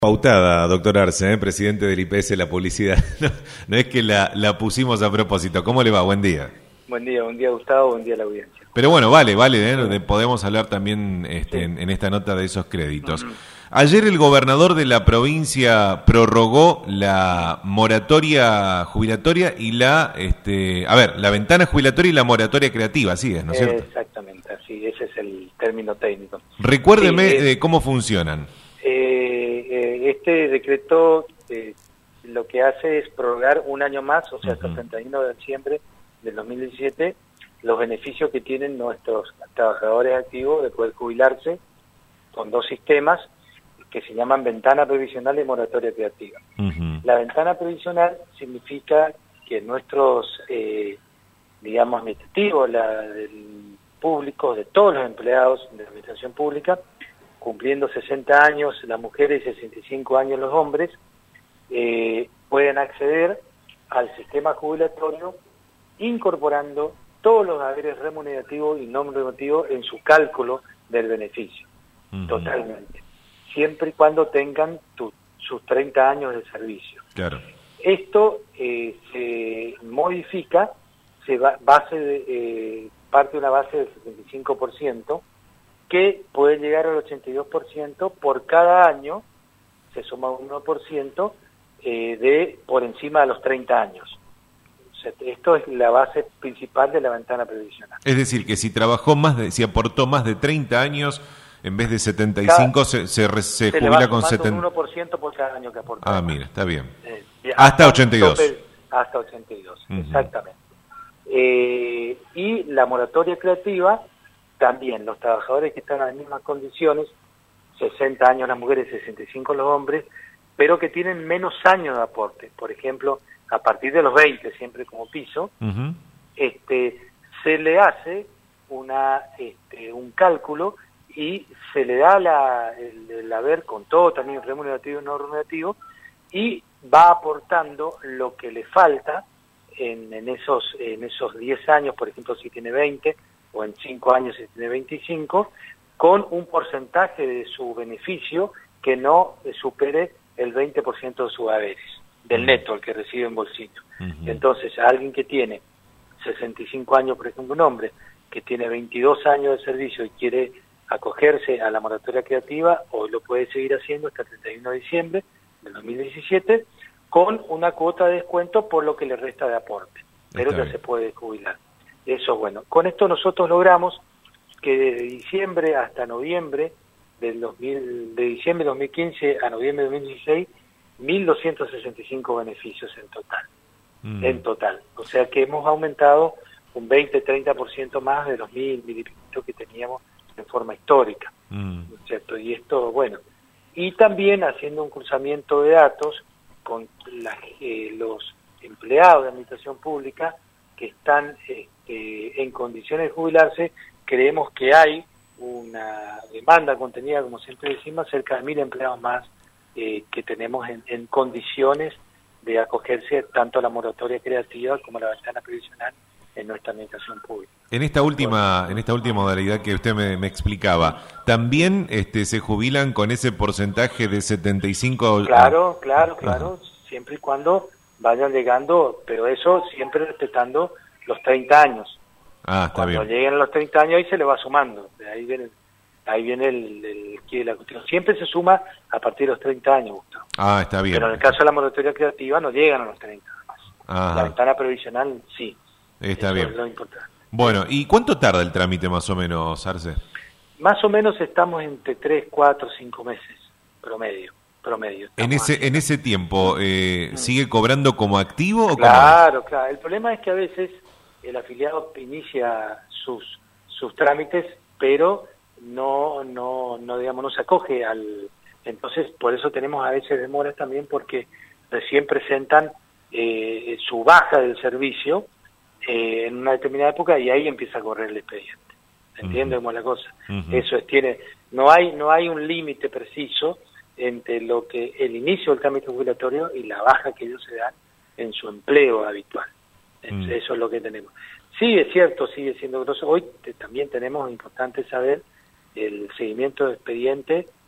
Pautada, doctor Arce, presidente del IPS La Publicidad. No, no es que la pusimos a propósito. ¿Cómo le va? Buen día. Buen día Gustavo, buen día a la audiencia. Pero bueno, vale, podemos hablar también Sí. en esta nota de esos créditos. Ayer el gobernador de la provincia prorrogó la moratoria jubilatoria y la ventana jubilatoria y la moratoria creativa, así es, ¿no es cierto? Exactamente, así, ese es el término técnico. Recuérdeme Sí, cómo funcionan. este decreto lo que hace es prorrogar un año más, o sea, hasta el 31 de diciembre del 2017, los beneficios que tienen nuestros trabajadores activos de poder jubilarse con dos sistemas que se llaman ventana previsional y moratoria creativa. La ventana previsional significa que nuestros, administrativos, públicos, de todos los empleados de la administración pública, cumpliendo 60 años las mujeres y 65 años los hombres, pueden acceder al sistema jubilatorio incorporando todos los haberes remunerativos y no remunerativos en su cálculo del beneficio, totalmente, siempre y cuando tengan sus 30 años de servicio. Claro. Esto se modifica, parte de una base del 75%, que puede llegar al 82% por cada año, se suma un 1% por encima de los 30 años. O sea, esto es la base principal de la ventana previsional. Es decir, que si trabajó si aportó más de 30 años, en vez de 75 se jubila con 70. Un 1% por cada año que aporta. Ah, mira, está bien. Hasta 82. Hasta 82, exactamente. Y la moratoria creativa, también los trabajadores que están en las mismas condiciones, 60 años las mujeres, 65 los hombres, pero que tienen menos años de aporte. Por ejemplo, a partir de los 20, siempre como piso, se le hace un cálculo y se le da el haber con todo, también remunerativo y no remunerativo, y va aportando lo que le falta en esos 10 años, por ejemplo, si tiene 20, o en 5 años si tiene 25, con un porcentaje de su beneficio que no supere el 20% de sus haberes, del neto, el que recibe en bolsillo. Entonces, a alguien que tiene 65 años, por ejemplo, un hombre que tiene 22 años de servicio y quiere acogerse a la moratoria creativa, hoy lo puede seguir haciendo hasta el 31 de diciembre del 2017, con una cuota de descuento por lo que le resta de aporte, pero ya se puede jubilar. Eso es bueno. Con esto nosotros logramos que desde diciembre hasta noviembre de diciembre de 2015 a noviembre de 2016, 1.265 beneficios en total. En total. O sea que hemos aumentado un 20-30% más de los 1.000 que teníamos en forma histórica. ¿No es cierto? Y esto, bueno. Y también haciendo un cruzamiento de datos con los empleados de administración pública que están en condiciones de jubilarse, creemos que hay una demanda contenida, como siempre decimos, cerca de 1.000 empleados más que tenemos en condiciones de acogerse tanto a la moratoria creativa como a la ventana previsional en nuestra administración pública. En esta última modalidad que usted me explicaba, ¿también se jubilan con ese porcentaje de 75? Claro, siempre y cuando vayan llegando, pero eso siempre respetando los 30 años. Está Cuando bien. lleguen a los 30 años ahí se le va sumando, ahí viene la cuestión. Siempre se suma a partir de los 30 años, Gustavo. Está bien. Pero en el caso de la moratoria creativa no llegan a los 30 más. La ventana previsional sí. Está bien. Es lo importante. Bueno, ¿y cuánto tarda el trámite más o menos, Arce? Más o menos estamos entre 3, 4, 5 meses, promedio. En ese tiempo, ¿sigue cobrando como activo o Claro. El problema es que a veces el afiliado inicia sus trámites, pero no se acoge entonces por eso tenemos a veces demoras también, porque recién presentan su baja del servicio en una determinada época y ahí empieza a correr el expediente. ¿Entiendes cómo es la cosa? Eso es, no hay un límite preciso entre lo que el inicio del trámite jubilatorio y la baja que ellos se dan en su empleo habitual. Eso es lo que tenemos. Sí, es cierto, sigue siendo grosso. Hoy también tenemos importante saber el seguimiento de expediente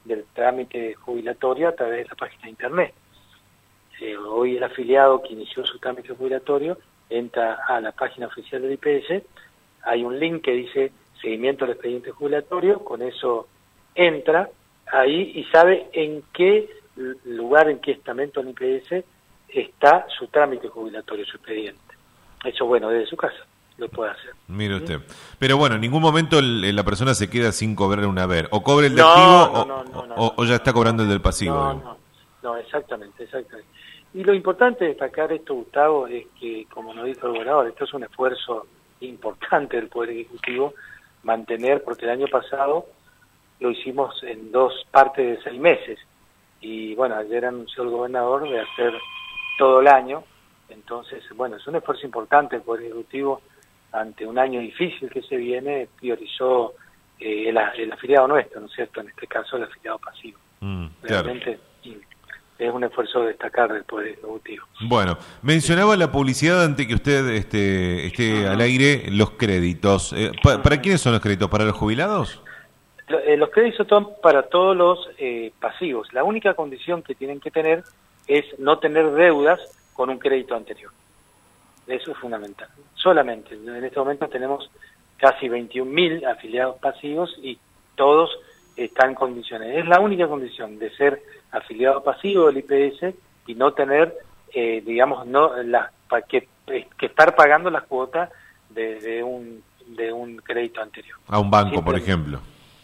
del trámite jubilatorio a través de la página de internet. Hoy el afiliado que inició su trámite jubilatorio entra a la página oficial del IPS, hay un link que dice seguimiento del expediente jubilatorio, con eso entra ahí y sabe en qué lugar, en qué estamento del IPS está su trámite jubilatorio, su expediente. Eso, bueno, desde su casa lo puede hacer. Mire usted. Pero bueno, en ningún momento la persona se queda sin cobrar un haber. O cobra el de activo o ya está cobrando el del pasivo. No, exactamente. Y lo importante de destacar esto, Gustavo, es que, como nos dijo el gobernador, esto es un esfuerzo importante del Poder Ejecutivo, mantener, porque el año pasado lo hicimos en 2 partes de 6 meses. Y bueno, ayer anunció el gobernador de hacer todo el año. Entonces, bueno, es un esfuerzo importante. El Poder Ejecutivo, ante un año difícil que se viene, priorizó el afiliado nuestro, ¿no es cierto? En este caso, el afiliado pasivo. Realmente es un esfuerzo de destacar del Poder Ejecutivo. Bueno, mencionaba la publicidad antes que usted esté al aire, los créditos. ¿Para quiénes son los créditos? ¿Para los jubilados? Los créditos son para todos los pasivos. La única condición que tienen que tener es no tener deudas con un crédito anterior. Eso es fundamental. Solamente, en este momento tenemos casi 21.000 afiliados pasivos y todos están en condiciones. Es la única condición de ser afiliado pasivo del IPS y no tener, que estar pagando las cuotas de un crédito anterior. A un banco, por ejemplo.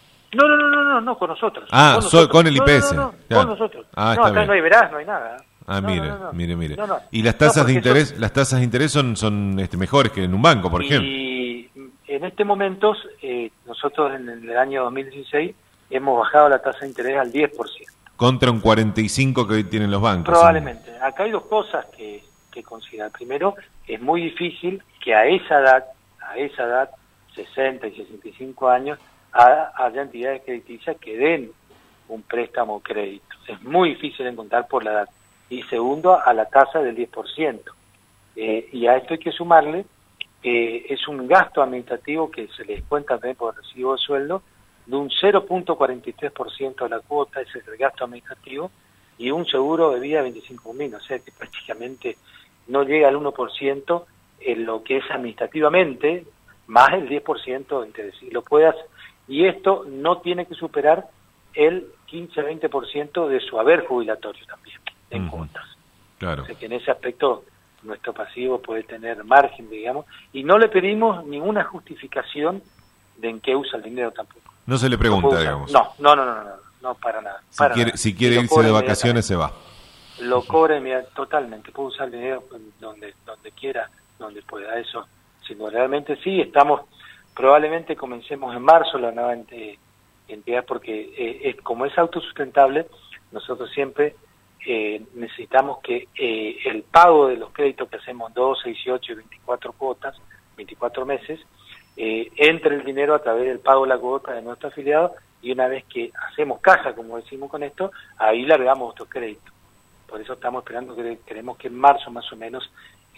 No, con nosotros. Con el IPS. No, con nosotros. Acá bien. No hay verás, no hay nada. Mire. Y las tasas de interés, las tasas de interés son mejores que en un banco, por ejemplo. Y en este momento, nosotros en el año 2016 hemos bajado la tasa de interés al 10%. Contra un 45% que hoy tienen los bancos. Probablemente. Acá hay 2 cosas que considerar. Primero, es muy difícil que a esa edad, 60 y 65 años, haya entidades crediticias que den un préstamo o crédito. Es muy difícil encontrar por la edad. Y segundo, a la tasa del 10%. Y a esto hay que sumarle, es un gasto administrativo que se le descuenta también por recibo de sueldo, de un 0.43% de la cuota, ese es el gasto administrativo, y un seguro de vida de 25.000, o sea que prácticamente no llega al 1% en lo que es administrativamente, más el 10% de interés. Y esto no tiene que superar el 15-20% de su haber jubilatorio también, en cuotas. Claro. O sea que en ese aspecto nuestro pasivo puede tener margen, digamos, y no le pedimos ninguna justificación de en qué usa el dinero tampoco. No se le pregunta, digamos. No, para nada. Si quiere irse de vacaciones, se va. Lo cobra totalmente, puede usar el dinero donde quiera, donde pueda. Eso, si no, realmente sí, probablemente comencemos en marzo la nueva entidad, porque como es autosustentable, nosotros siempre necesitamos que el pago de los créditos que hacemos 12, 18 y 24 cuotas, 24 meses, entre el dinero a través del pago de la cuota de nuestro afiliado, y una vez que hacemos caja, como decimos con esto, ahí largamos nuestros créditos. Por eso estamos esperando, queremos que en marzo más o menos,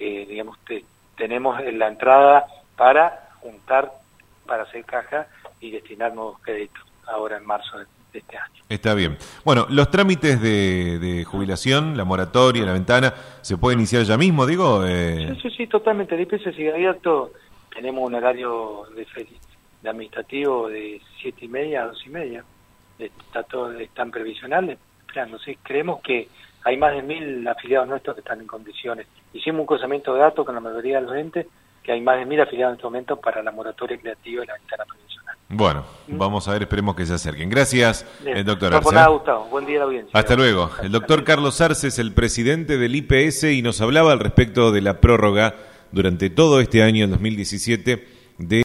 tenemos la entrada para juntar, para hacer caja y destinar nuevos créditos ahora en marzo de este año. Está bien. Bueno, los trámites de jubilación, la moratoria, la ventana, ¿se puede iniciar ya mismo, digo? Sí, totalmente. El IPS sigue abierto. Tenemos un horario de administrativo de 7:30 a 2:30. Están previsionales. Esperándose. Creemos que hay más de 1.000 afiliados nuestros que están en condiciones. Hicimos un cruzamiento de datos con la mayoría de los entes, que hay más de 1.000 afiliados en este momento para la moratoria creativa y la ventana previsional. Bueno, vamos a ver, esperemos que se acerquen. Gracias, doctor Arce. No por nada, Gustavo. Buen día a la audiencia. Hasta luego. El doctor Carlos Arce es el presidente del IPS y nos hablaba al respecto de la prórroga durante todo este año, el 2017, de